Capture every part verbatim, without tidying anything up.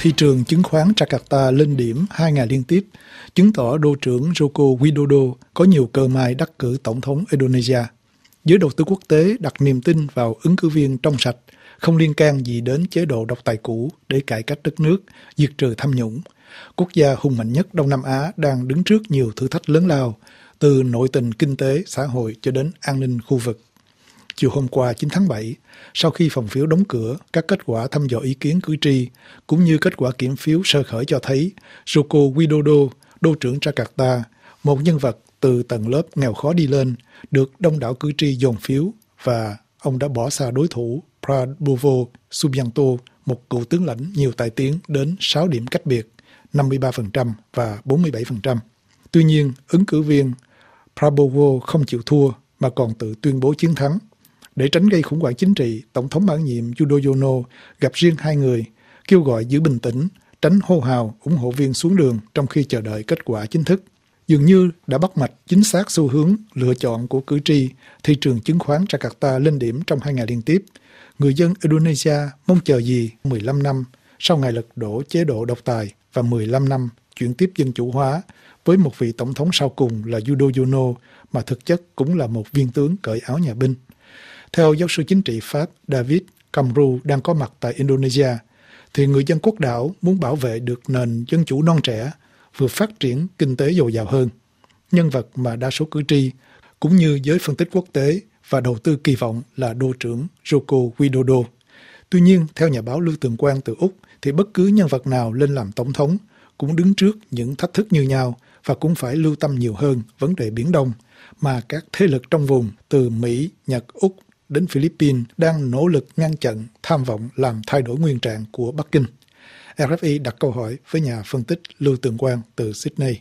Thị trường chứng khoán Jakarta lên điểm hai ngày liên tiếp, chứng tỏ đô trưởng Joko Widodo có nhiều cơ may đắc cử tổng thống Indonesia. Giới đầu tư quốc tế đặt niềm tin vào ứng cử viên trong sạch, không liên can gì đến chế độ độc tài cũ để cải cách đất nước, diệt trừ tham nhũng. Quốc gia hùng mạnh nhất Đông Nam Á đang đứng trước nhiều thử thách lớn lao, từ nội tình kinh tế, xã hội cho đến an ninh khu vực. Chiều hôm qua chín tháng bảy, sau khi phòng phiếu đóng cửa, các kết quả thăm dò ý kiến cử tri cũng như kết quả kiểm phiếu sơ khởi cho thấy Joko Widodo, đô trưởng Jakarta, một nhân vật từ tầng lớp nghèo khó đi lên, được đông đảo cử tri dồn phiếu và ông đã bỏ xa đối thủ Prabowo Subianto, một cựu tướng lãnh nhiều tai tiếng đến sáu điểm cách biệt, năm mươi ba phần trăm và bốn mươi bảy phần trăm. Tuy nhiên, ứng cử viên Prabowo không chịu thua mà còn tự tuyên bố chiến thắng. Để tránh gây khủng hoảng chính trị, Tổng thống mãn nhiệm Yudhoyono gặp riêng hai người, kêu gọi giữ bình tĩnh, tránh hô hào ủng hộ viên xuống đường trong khi chờ đợi kết quả chính thức. Dường như đã bắt mạch chính xác xu hướng lựa chọn của cử tri, thị trường chứng khoán Jakarta lên điểm trong hai ngày liên tiếp. Người dân Indonesia mong chờ gì mười lăm năm sau ngày lật đổ chế độ độc tài và mười lăm năm chuyển tiếp dân chủ hóa với một vị tổng thống sau cùng là Yudhoyono mà thực chất cũng là một viên tướng cởi áo nhà binh. Theo giáo sư chính trị Pháp David Camru đang có mặt tại Indonesia, thì người dân quốc đảo muốn bảo vệ được nền dân chủ non trẻ, vừa phát triển kinh tế dồi dào hơn. Nhân vật mà đa số cử tri, cũng như giới phân tích quốc tế và đầu tư kỳ vọng là đô trưởng Joko Widodo. Tuy nhiên, theo nhà báo Lưu Tường Quang từ Úc, thì bất cứ nhân vật nào lên làm tổng thống cũng đứng trước những thách thức như nhau và cũng phải lưu tâm nhiều hơn vấn đề Biển Đông, mà các thế lực trong vùng từ Mỹ, Nhật, Úc đến Philippines đang nỗ lực ngăn chặn tham vọng làm thay đổi nguyên trạng của Bắc Kinh. rờ ép i đặt câu hỏi với nhà phân tích Lưu Tường Quang từ Sydney.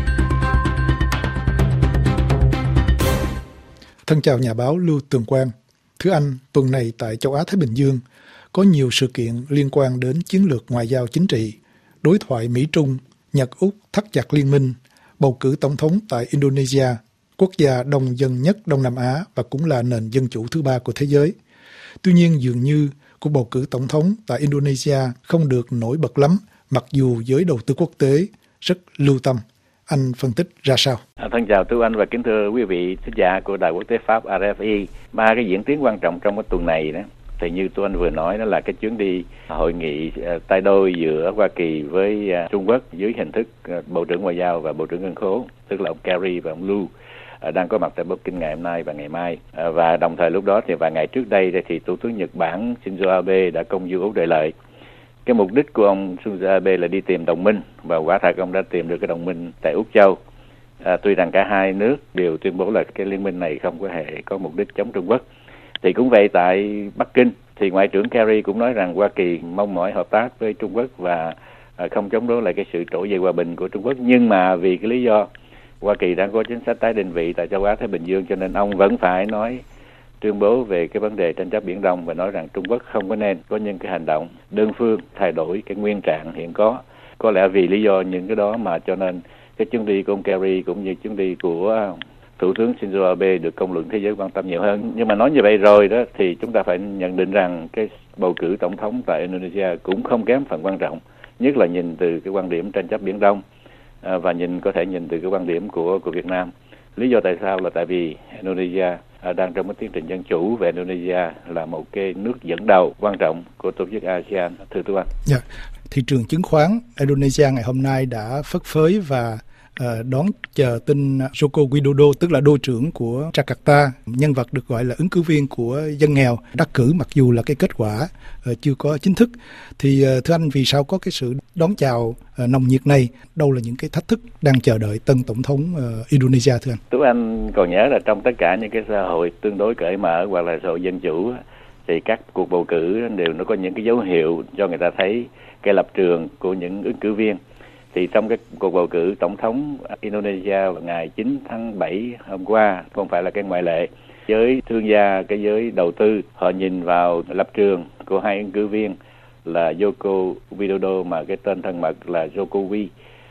Thân chào nhà báo Lưu Tường Quang. Thưa anh, tuần này tại châu Á Thái Bình Dương có nhiều sự kiện liên quan đến chiến lược ngoại giao chính trị, đối thoại Mỹ-Trung, Nhật-Úc thắt chặt liên minh, bầu cử tổng thống tại Indonesia, quốc gia đông dân nhất Đông Nam Á và cũng là nền dân chủ thứ ba của thế giới. Tuy nhiên, dường như cuộc bầu cử tổng thống tại Indonesia không được nổi bật lắm, mặc dù giới đầu tư quốc tế rất lưu tâm. Anh phân tích ra sao? À, thân chào Tú Anh và kính thưa quý vị thính giả của Đài Quốc tế Pháp rờ ép i. Ba cái diễn tiến quan trọng trong cái tuần này đó, thì như Tú Anh vừa nói, đó là cái chuyến đi hội nghị uh, tay đôi giữa Hoa Kỳ với uh, Trung Quốc dưới hình thức uh, Bộ trưởng Ngoại giao và Bộ trưởng Ngân khố, tức là ông Kerry và ông Lu, đang có mặt tại Bắc Kinh ngày hôm nay và ngày mai. Và đồng thời lúc đó thì vài ngày trước đây thì Thủ tướng Nhật Bản Shinzo Abe đã công du Úc Đại Lợi. Cái mục đích của ông Shinzo Abe là đi tìm đồng minh, và quả thật ông đã tìm được cái đồng minh tại Úc Châu. À, tuy rằng cả hai nước đều tuyên bố là cái liên minh này không có hề có mục đích chống Trung Quốc. Thì cũng vậy tại Bắc Kinh, thì Ngoại trưởng Kerry cũng nói rằng Hoa Kỳ mong mỏi hợp tác với Trung Quốc và à, không chống đối lại cái sự trỗi dậy hòa bình của Trung Quốc. Nhưng mà vì cái lý do Hoa Kỳ đang có chính sách tái định vị tại châu Á Thái Bình Dương, cho nên ông vẫn phải nói tuyên bố về cái vấn đề tranh chấp Biển Đông và nói rằng Trung Quốc không có nên có những cái hành động đơn phương thay đổi cái nguyên trạng hiện có. Có lẽ vì lý do những cái đó mà cho nên cái chuyến đi của ông Kerry cũng như chuyến đi của Thủ tướng Shinzo Abe được công luận thế giới quan tâm nhiều hơn. Nhưng mà nói như vậy rồi đó thì chúng ta phải nhận định rằng cái bầu cử tổng thống tại Indonesia cũng không kém phần quan trọng, nhất là nhìn từ cái quan điểm tranh chấp Biển Đông. À, và nhìn có thể nhìn từ cái quan điểm của của Việt Nam. Lý do tại sao là tại vì Indonesia à, đang trong cái tiến trình dân chủ, và Indonesia là một cái nước dẫn đầu quan trọng của tổ chức a sê an. Thưa Tú Anh. Dạ. Thị trường chứng khoán Indonesia ngày hôm nay đã phất phới và uh, đón chờ tin Joko Widodo, tức là đô trưởng của Jakarta, nhân vật được gọi là ứng cử viên của dân nghèo, đắc cử mặc dù là cái kết quả uh, chưa có chính thức. Thì uh, thưa anh, vì sao có cái sự đón chào uh, nồng nhiệt này? Đâu là những cái thách thức đang chờ đợi tân tổng thống uh, Indonesia thưa anh? Tú Anh còn nhớ là trong tất cả những cái xã hội tương đối cởi mở hoặc là xã hội dân chủ thì các cuộc bầu cử đều nó có những cái dấu hiệu cho người ta thấy cái lập trường của những ứng cử viên. Thì trong cái cuộc bầu cử tổng thống Indonesia vào ngày chín tháng bảy hôm qua không phải là cái ngoại lệ. Giới thương gia, cái giới đầu tư, họ nhìn vào lập trường của hai ứng cử viên là Joko Widodo mà cái tên thân mật là Jokowi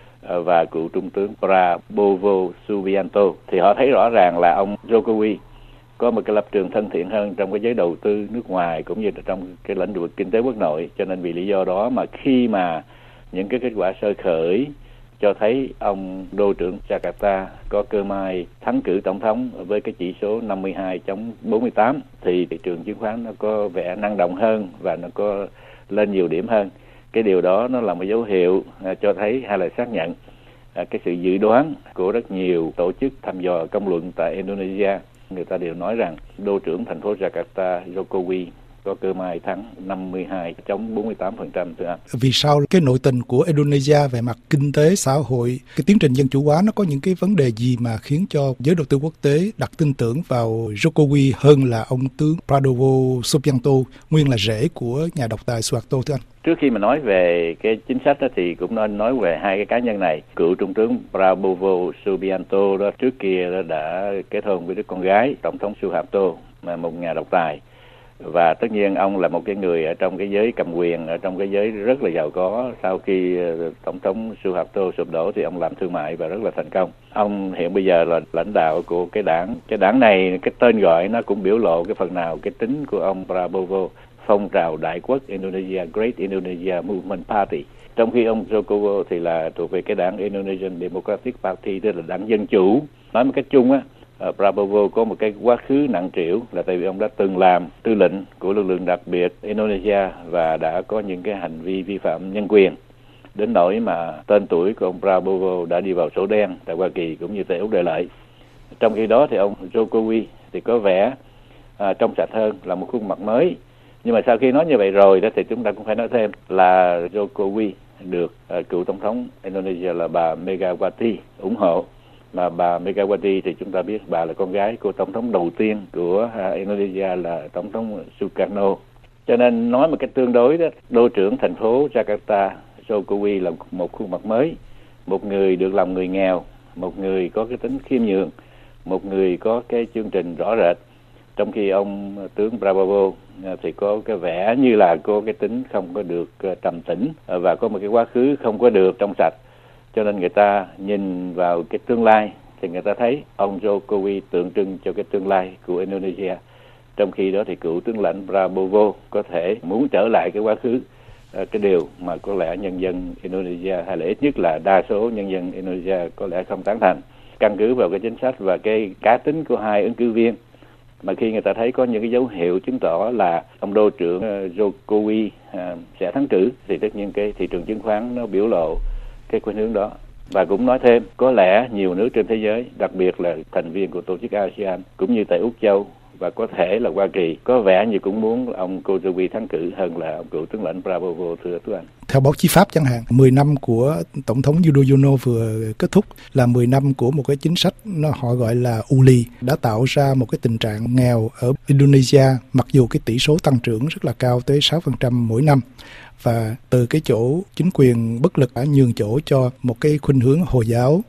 và cựu trung tướng Prabowo Subianto. Thì họ thấy rõ ràng là ông Jokowi có một cái lập trường thân thiện hơn trong cái giới đầu tư nước ngoài cũng như là trong cái lĩnh vực kinh tế quốc nội. Cho nên vì lý do đó mà khi mà những cái kết quả sơ khởi cho thấy ông đô trưởng Jakarta có cơ may thắng cử tổng thống với cái chỉ số năm mươi hai phẩy bốn mươi tám thì thị trường chứng khoán nó có vẻ năng động hơn và nó có lên nhiều điểm hơn. Cái điều đó nó là một dấu hiệu à, cho thấy hay là xác nhận à, cái sự dự đoán của rất nhiều tổ chức thăm dò công luận tại Indonesia. Người ta đều nói rằng đô trưởng thành phố Jakarta Jokowi có cơ may thắng năm mươi hai phẩy bốn mươi tám phần trăm thưa anh. Vì sao cái nội tình của Indonesia về mặt kinh tế, xã hội, cái tiến trình dân chủ hóa nó có những cái vấn đề gì mà khiến cho giới đầu tư quốc tế đặt tin tưởng vào Jokowi hơn là ông tướng Prabowo Subianto, nguyên là rể của nhà độc tài Suharto thưa anh? Trước khi mà nói về cái chính sách đó, thì cũng nên nói về hai cái cá nhân này. Cựu trung tướng Prabowo Subianto đó trước kia đó đã kết hôn với đứa con gái tổng thống Suharto, mà một nhà độc tài. Và tất nhiên ông là một cái người ở trong cái giới cầm quyền, ở trong cái giới rất là giàu có. Sau khi tổng thống Suharto sụp đổ thì ông làm thương mại và rất là thành công. Ông hiện bây giờ là lãnh đạo của cái đảng. Cái đảng này, cái tên gọi nó cũng biểu lộ cái phần nào cái tính của ông Prabowo, phong trào đại quốc Indonesia, Great Indonesia Movement Party. Trong khi ông Jokowi thì là thuộc về cái đảng Indonesian Democratic Party, tức là đảng Dân Chủ. Nói một cách chung á, Uh, Prabowo có một cái quá khứ nặng trĩu là tại vì ông đã từng làm tư lệnh của lực lượng đặc biệt Indonesia và đã có những cái hành vi vi phạm nhân quyền đến nỗi mà tên tuổi của ông Prabowo đã đi vào sổ đen tại Hoa Kỳ cũng như tại Úc Đại Lợi. Trong khi đó thì ông Jokowi thì có vẻ uh, trong sạch hơn, là một khuôn mặt mới. Nhưng mà sau khi nói như vậy rồi đó thì chúng ta cũng phải nói thêm là Jokowi được uh, cựu tổng thống Indonesia là bà Megawati ủng hộ. Mà bà Megawati thì chúng ta biết bà là con gái của tổng thống đầu tiên của uh, Indonesia là tổng thống Sukarno. Cho nên nói một cách tương đối đó, đô trưởng thành phố Jakarta Jokowi là một khuôn mặt mới, một người được lòng người nghèo, một người có cái tính khiêm nhường, một người có cái chương trình rõ rệt. Trong khi ông tướng Prabowo thì có cái vẻ như là có cái tính không có được uh, trầm tĩnh và có một cái quá khứ không có được trong sạch. Cho nên người ta nhìn vào cái tương lai thì người ta thấy ông Jokowi tượng trưng cho cái tương lai của Indonesia. Trong khi đó thì cựu tướng lãnh Prabowo có thể muốn trở lại cái quá khứ, cái điều mà có lẽ nhân dân Indonesia hay là ít nhất là đa số nhân dân Indonesia có lẽ không tán thành. Căn cứ vào cái chính sách và cái cá tính của hai ứng cử viên, mà khi người ta thấy có những cái dấu hiệu chứng tỏ là ông đô trưởng Jokowi sẽ thắng cử thì tất nhiên cái thị trường chứng khoán nó biểu lộ cái khuynh hướng đó. Và cũng nói thêm, có lẽ nhiều nước trên thế giới, đặc biệt là thành viên của tổ chức a sê an cũng như tại Úc Châu và có thể là Hoa Kỳ, có vẻ như cũng muốn ông Jokowi thắng cử hơn là ông cựu tướng lãnh Prabowo thưa thưa anh. Theo báo chí Pháp chẳng hạn, mười năm của tổng thống Yudhoyono vừa kết thúc là mười năm của một cái chính sách nó họ gọi là uli, đã tạo ra một cái tình trạng nghèo ở Indonesia, mặc dù cái tỷ số tăng trưởng rất là cao tới sáu phần trăm mỗi năm. Và từ cái chỗ chính quyền bất lực đã nhường chỗ cho một cái khuynh hướng Hồi giáo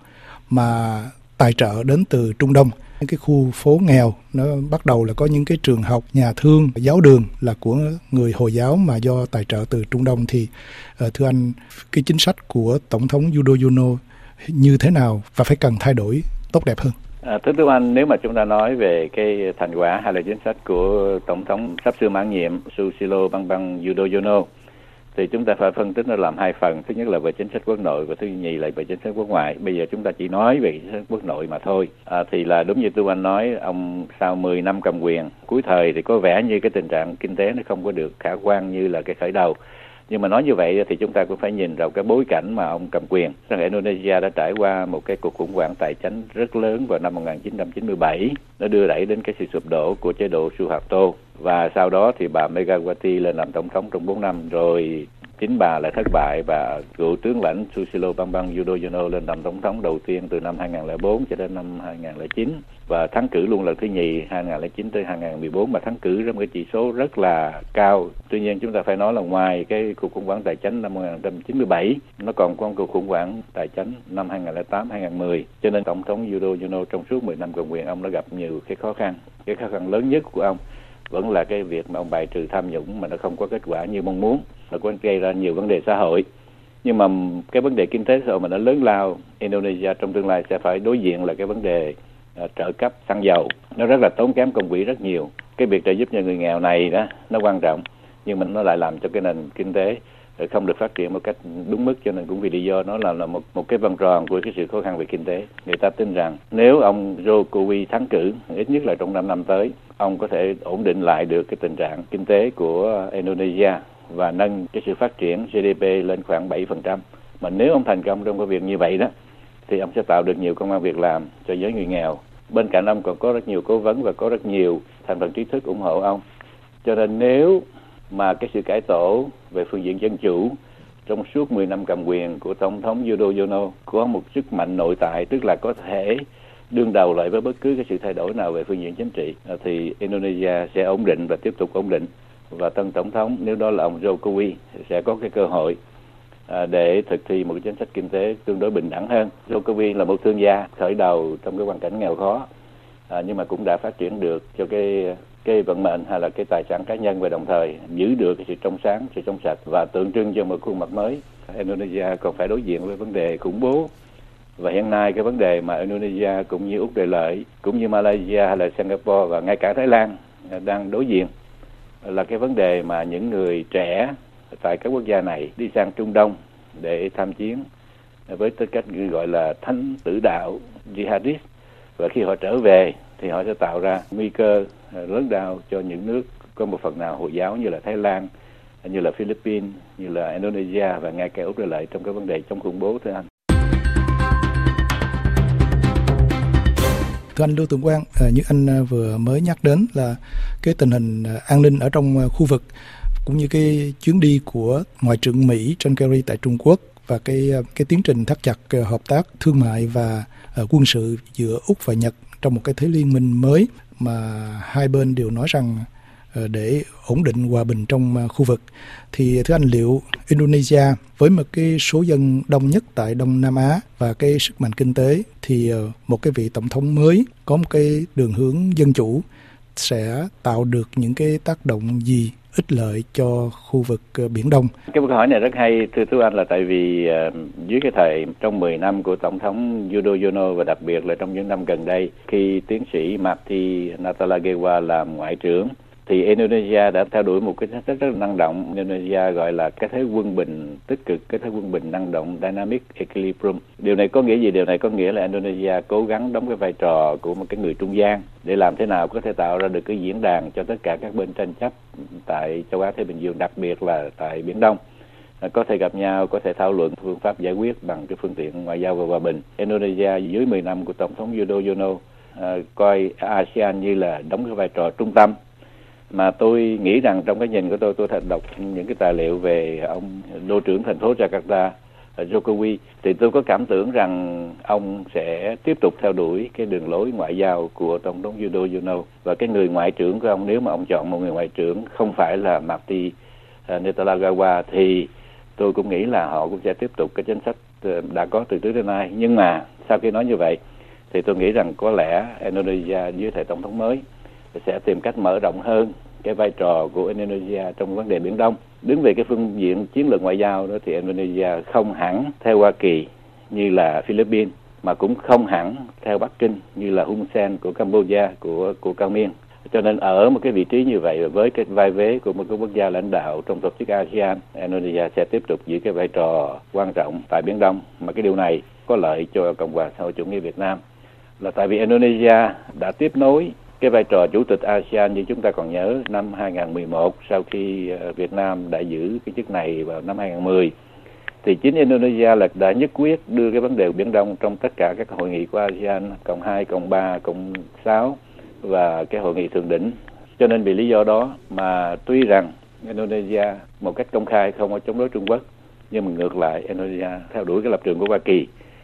mà tài trợ đến từ Trung Đông. Cái khu phố nghèo nó bắt đầu là có những cái trường học, nhà thương, giáo đường là của người Hồi giáo mà do tài trợ từ Trung Đông. Thì uh, thưa anh, cái chính sách của Tổng thống Yudhoyono như thế nào và phải cần thay đổi tốt đẹp hơn? À, thưa thưa anh, nếu mà chúng ta nói về cái thành quả hay là chính sách của Tổng thống sắp sửa mãn nhiệm Susilo Bambang Yudhoyono thì chúng ta phải phân tích nó làm hai phần. Thứ nhất là về chính sách quốc nội và thứ nhì là về chính sách quốc ngoại. Bây giờ chúng ta chỉ nói về chính sách quốc nội mà thôi. À, thì là đúng như Tu Anh nói, ông sau mười năm cầm quyền, cuối thời thì có vẻ như cái tình trạng kinh tế nó không có được khả quan như là cái khởi đầu. Nhưng mà nói như vậy thì chúng ta cũng phải nhìn vào cái bối cảnh mà ông cầm quyền. Rằng Indonesia đã trải qua một cái cuộc khủng hoảng tài chính rất lớn vào năm một nghìn chín trăm chín mươi bảy. Nó đưa đẩy đến cái sự sụp đổ của chế độ Suharto. Và sau đó thì bà Megawati lên làm tổng thống trong bốn năm, rồi chính bà lại thất bại và cựu tướng lãnh Susilo Bambang Yudhoyono lên làm tổng thống đầu tiên từ năm hai nghìn không trăm lẻ bốn cho đến năm hai nghìn không trăm lẻ chín và thắng cử luôn lần thứ nhì hai nghìn không trăm lẻ chín tới hai nghìn không trăm mười bốn, mà thắng cử trong cái chỉ số rất là cao. Tuy nhiên chúng ta phải nói là ngoài cái cuộc khủng hoảng tài chính năm một nghìn chín trăm chín mươi bảy, nó còn có một cuộc khủng hoảng tài chính năm hai nghìn không trăm lẻ tám hai nghìn không trăm mười, cho nên tổng thống Yudhoyono trong suốt mười năm cầm quyền ông đã gặp nhiều cái khó khăn. Cái khó khăn lớn nhất của ông vẫn là cái việc mà ông bài trừ tham nhũng mà nó không có kết quả như mong muốn, nó có gây ra nhiều vấn đề xã hội. Nhưng mà cái vấn đề kinh tế xã hội mà nó lớn lao, Indonesia trong tương lai sẽ phải đối diện là cái vấn đề à, trợ cấp xăng dầu. Nó rất là tốn kém công quỹ rất nhiều. Cái việc trợ giúp cho người nghèo này đó nó quan trọng, nhưng mà nó lại làm cho cái nền kinh tế không được phát triển một cách đúng mức, cho nên cũng vì lý do nó là, là một một cái vòng tròn của cái sự khó khăn về kinh tế. Người ta tin rằng nếu ông Jokowi thắng cử, ít nhất là trong năm năm tới, ông có thể ổn định lại được cái tình trạng kinh tế của Indonesia và nâng cái sự phát triển giê đê pê lên khoảng bảy phần trăm. Mà nếu ông thành công trong cái việc như vậy đó, thì ông sẽ tạo được nhiều công ăn việc làm cho giới người nghèo. Bên cạnh ông còn có rất nhiều cố vấn và có rất nhiều thành phần trí thức ủng hộ ông. Cho nên nếu mà cái sự cải tổ về phương diện dân chủ trong suốt mười năm cầm quyền của Tổng thống Widodo Yono có một sức mạnh nội tại, tức là có thể đương đầu lại với bất cứ cái sự thay đổi nào về phương diện chính trị, thì Indonesia sẽ ổn định và tiếp tục ổn định. Và tân tổng thống, nếu đó là ông Jokowi, sẽ có cái cơ hội để thực thi một cái chính sách kinh tế tương đối bình đẳng hơn. Jokowi là một thương gia khởi đầu trong cái hoàn cảnh nghèo khó, à, nhưng mà cũng đã phát triển được cho cái cái vận mệnh hay là cái tài sản cá nhân, và đồng thời giữ được cái sự trong sáng, sự trong sạch và tượng trưng cho một khuôn mặt mới. Indonesia còn phải đối diện với vấn đề khủng bố, và hiện nay cái vấn đề mà Indonesia cũng như Úc Đại Lợi, cũng như Malaysia hay là Singapore và ngay cả Thái Lan đang đối diện là cái vấn đề mà những người trẻ tại các quốc gia này đi sang Trung Đông để tham chiến với tư cách gọi là thánh tử đạo jihadist, và khi họ trở về thì họ sẽ tạo ra nguy cơ lớn lao cho những nước có một phần nào Hồi giáo như là Thái Lan, như là Philippines, như là Indonesia và ngay cả Úc Đại Lợi trong cái vấn đề chống khủng bố, thưa anh. Thưa anh Lưu Tường Quang, như anh vừa mới nhắc đến là cái tình hình an ninh ở trong khu vực, cũng như cái chuyến đi của Ngoại trưởng Mỹ John Kerry tại Trung Quốc và cái cái tiến trình thắt chặt hợp tác thương mại và uh, quân sự giữa Úc và Nhật trong một cái thế liên minh mới mà hai bên đều nói rằng uh, để ổn định hòa bình trong uh, khu vực. Thì thưa anh, liệu Indonesia với một cái số dân đông nhất tại Đông Nam Á và cái sức mạnh kinh tế, thì uh, một cái vị tổng thống mới có một cái đường hướng dân chủ sẽ tạo được những cái tác động gì ích lợi cho khu vực Biển Đông? Cái câu hỏi này rất hay, thưa Tú Anh, là tại vì uh, dưới cái thời trong mười năm của Tổng thống Widodo Yono, và đặc biệt là trong những năm gần đây khi tiến sĩ Marty Natalegawa làm ngoại trưởng, thì Indonesia đã theo đuổi một cái rất rất là năng động. Indonesia gọi là cái thế quân bình tích cực, cái thế quân bình năng động, dynamic equilibrium. Điều này có nghĩa gì? Điều này có nghĩa là Indonesia cố gắng đóng cái vai trò của một cái người trung gian để làm thế nào có thể tạo ra được cái diễn đàn cho tất cả các bên tranh chấp tại châu Á Thái Bình Dương, đặc biệt là tại Biển Đông, có thể gặp nhau, có thể thảo luận phương pháp giải quyết bằng cái phương tiện ngoại giao và hòa bình. Indonesia dưới mười năm của Tổng thống Widodo Yono à, coi a sê an như là đóng cái vai trò trung tâm. Mà tôi nghĩ rằng trong cái nhìn của tôi, tôi đã đọc những cái tài liệu về ông đô trưởng thành phố Jakarta, Jokowi, thì tôi có cảm tưởng rằng ông sẽ tiếp tục theo đuổi cái đường lối ngoại giao của Tổng thống Widodo Yono. Và cái người ngoại trưởng của ông, nếu mà ông chọn một người ngoại trưởng không phải là Marty Natalegawa, thì tôi cũng nghĩ là họ cũng sẽ tiếp tục cái chính sách đã có từ trước đến nay. Nhưng mà sau khi nói như vậy, thì tôi nghĩ rằng có lẽ Indonesia dưới thời Tổng thống mới sẽ tìm cách mở rộng hơn cái vai trò của Indonesia trong vấn đề Biển Đông. Đứng về cái phương diện chiến lược ngoại giao đó, thì Indonesia không hẳn theo Hoa Kỳ như là Philippines, mà cũng không hẳn theo Bắc Kinh như là Hun Sen của Cambodia, của của Cao Miên. Cho nên ở một cái vị trí như vậy, với cái vai vế của một cái quốc gia lãnh đạo trong tổ chức a sê an, Indonesia sẽ tiếp tục giữ cái vai trò quan trọng tại Biển Đông. Mà cái điều này có lợi cho Cộng hòa xã hội chủ nghĩa Việt Nam, là tại vì Indonesia đã tiếp nối cái vai trò chủ tịch a sê an. Như chúng ta còn nhớ, năm hai không một một, sau khi Việt Nam đã giữ cái chức này vào năm hai không một không, thì chính Indonesia là đã nhất quyết đưa cái vấn đề Biển Đông trong tất cả các hội nghị của a sê an, cộng hai, cộng ba, cộng sáu và cái hội nghị thượng đỉnh. Cho nên vì lý do đó mà tuy rằng Indonesia một cách công khai không có chống đối Trung Quốc, nhưng mà ngược lại Indonesia theo đuổi cái lập trường của Hoa Kỳ,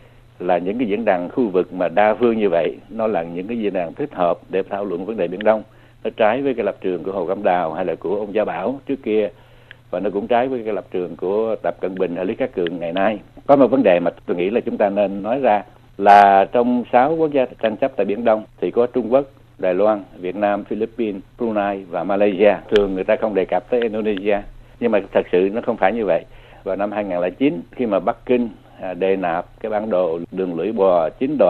là những cái diễn đàn khu vực mà đa phương như vậy, nó là những cái diễn đàn thích hợp để thảo luận vấn đề Biển Đông. Nó trái với cái lập trường của Hồ Cẩm Đào hay là của ông Gia Bảo trước kia, và nó cũng trái với cái lập trường của Tập Cận Bình hay Lý Khắc Cường ngày nay. Có một vấn đề mà tôi nghĩ là chúng ta nên nói ra là trong sáu quốc gia tranh chấp tại Biển Đông thì có Trung Quốc, Đài Loan, Việt Nam, Philippines, Brunei và Malaysia. Thường người ta không đề cập tới Indonesia, nhưng mà thật sự nó không phải như vậy. Vào năm hai không không chín, khi mà Bắc Kinh đề nạp cái bản đồ đường lưỡi bò chín đoạn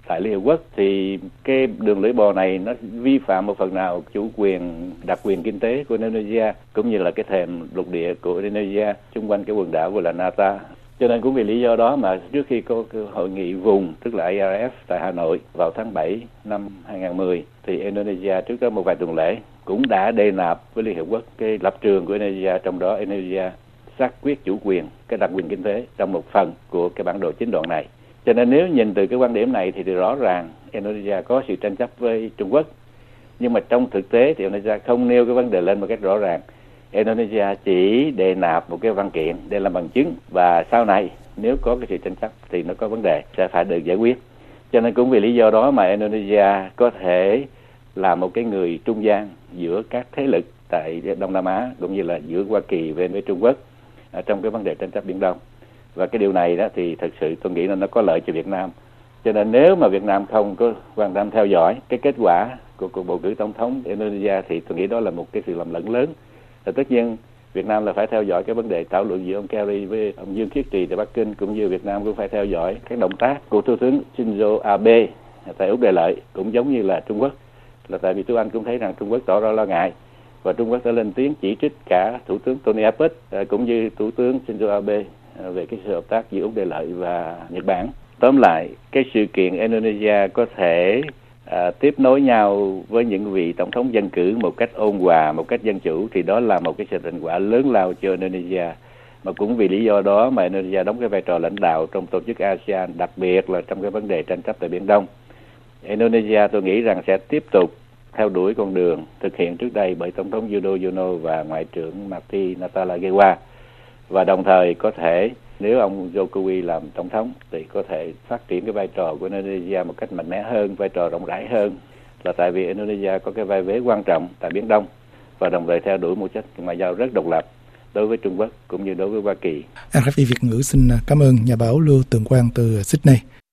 tại Liên Hiệp Quốc thì cái đường lưỡi bò này nó vi phạm một phần nào chủ quyền, đặc quyền kinh tế của Indonesia cũng như là cái thềm lục địa của Indonesia xung quanh cái quần đảo gọi là Nata. Cho nên cũng vì lý do đó mà trước khi có cái hội nghị vùng tức là a rờ ép tại Hà Nội vào tháng bảy năm hai nghìn không trăm mười thì Indonesia trước đó một vài tuần lễ cũng đã đề nạp với Liên Hiệp Quốc cái lập trường của Indonesia, trong đó Indonesia xác quyết chủ quyền, cái đặc quyền kinh tế trong một phần của cái bản đồ chín đoạn này. Cho nên nếu nhìn từ cái quan điểm này thì, thì rõ ràng Indonesia có sự tranh chấp với Trung Quốc. Nhưng mà trong thực tế thì Indonesia không nêu cái vấn đề lên một cách rõ ràng. Indonesia chỉ đề nạp một cái văn kiện để làm bằng chứng, và sau này nếu có cái sự tranh chấp thì nó có vấn đề sẽ phải được giải quyết. Cho nên cũng vì lý do đó mà Indonesia có thể là một cái người trung gian giữa các thế lực tại Đông Nam Á cũng như là giữa Hoa Kỳ với, với Trung Quốc ở trong cái vấn đề tranh chấp Biển Đông. Và cái điều này đó thì thật sự tôi nghĩ là nó có lợi cho Việt Nam. Cho nên nếu mà Việt Nam không có quan tâm theo dõi cái kết quả của cuộc bầu cử tổng thống Indonesia thì tôi nghĩ đó là một cái sự lầm lẫn lớn. Và tất nhiên Việt Nam là phải theo dõi cái vấn đề thảo luận giữa ông Kerry với ông Dương Khiết Trì tại Bắc Kinh, cũng như Việt Nam cũng phải theo dõi các động tác của Thủ tướng Shinzo Abe tại Úc Đại Lợi, cũng giống như là Trung Quốc. Là tại vì tôi Anh cũng thấy rằng Trung Quốc tỏ ra lo ngại và Trung Quốc đã lên tiếng chỉ trích cả Thủ tướng Tony Abbott cũng như Thủ tướng Shinzo Abe về cái sự hợp tác giữa Úc Đại Lợi và Nhật Bản. Tóm lại, cái sự kiện Indonesia có thể à, tiếp nối nhau với những vị tổng thống dân cử một cách ôn hòa, một cách dân chủ thì đó là một cái sự thành quả lớn lao cho Indonesia. Mà cũng vì lý do đó mà Indonesia đóng cái vai trò lãnh đạo trong tổ chức a sê an, đặc biệt là trong cái vấn đề tranh chấp tại Biển Đông. Indonesia tôi nghĩ rằng sẽ tiếp tục theo đuổi con đường thực hiện trước đây bởi Tổng thống Widodo Yono và Ngoại trưởng Marty Natalegawa. Và đồng thời có thể nếu ông Jokowi làm tổng thống thì có thể phát triển cái vai trò của Indonesia một cách mạnh mẽ hơn, vai trò rộng rãi hơn, là tại vì Indonesia có cái vai vế quan trọng tại Biển Đông và đồng thời theo đuổi một chất ngoại giao rất độc lập đối với Trung Quốc cũng như đối với Hoa Kỳ. rờ ép i Việt ngữ xin cảm ơn nhà báo Lưu Tường Quang từ Sydney.